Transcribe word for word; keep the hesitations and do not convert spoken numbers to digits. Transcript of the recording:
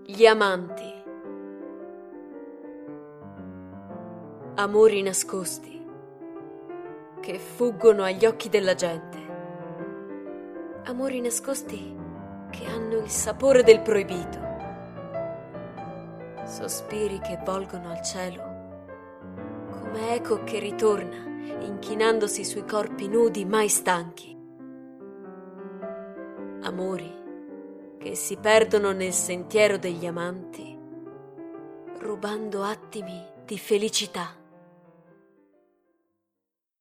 Gli amanti. Amori nascosti che fuggono agli occhi della gente. Amori nascosti che hanno il sapore del proibito. Sospiri che volgono al cielo come eco che ritorna inchinandosi sui corpi nudi mai stanchi. Amori che si perdono nel sentiero degli amanti, rubando attimi di felicità.